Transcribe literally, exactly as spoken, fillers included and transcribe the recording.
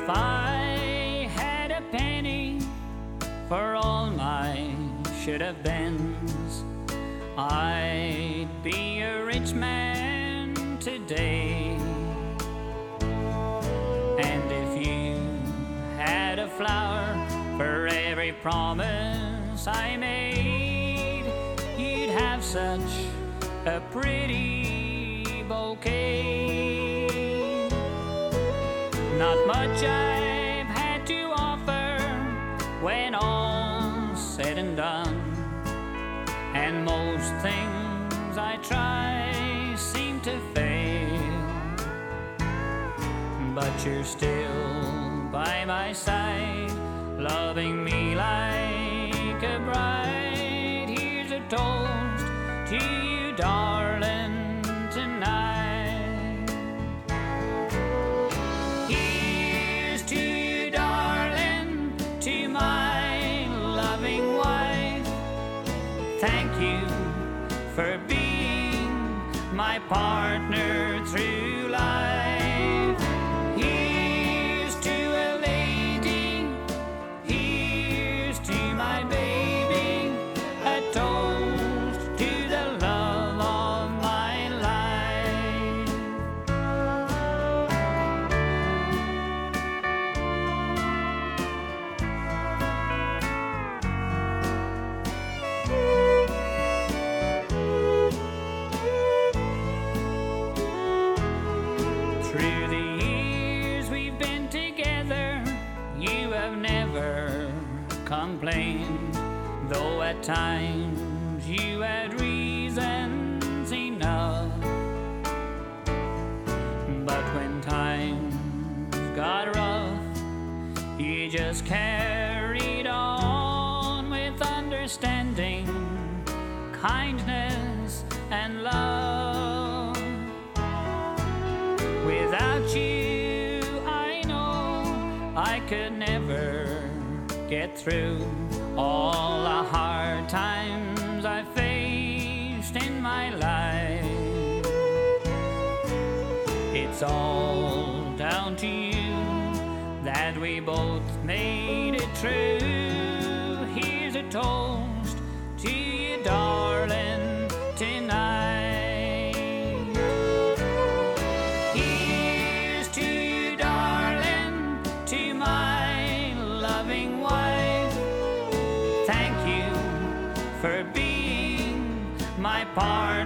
I had a penny for all my should have beens, I'd be a rich man today. And if you had a flower for every promise I made, you'd have such a pretty bouquet. Not much I've had to offer when all's said and done, and most things I try seem to fail. But you're still by my side, loving me like a bride. Here's a toast to you, darling, tonight. Here's to you, darling, to my loving wife. Thank you for being my partner through life. Here's to a lady, here's to my baby, a toast to the love of my life. Through the years we've been together, you have never complained, though at times you had reasons enough. But when times got rough, you just carried on with understanding, kindness, and love. Without you, I know I could never get through all the hard times I faced in my life. It's all down to you that we both made it true. Here's a toast to you, darling, tonight. Here's to you, darling, to my loving wife. Thank you for being my partner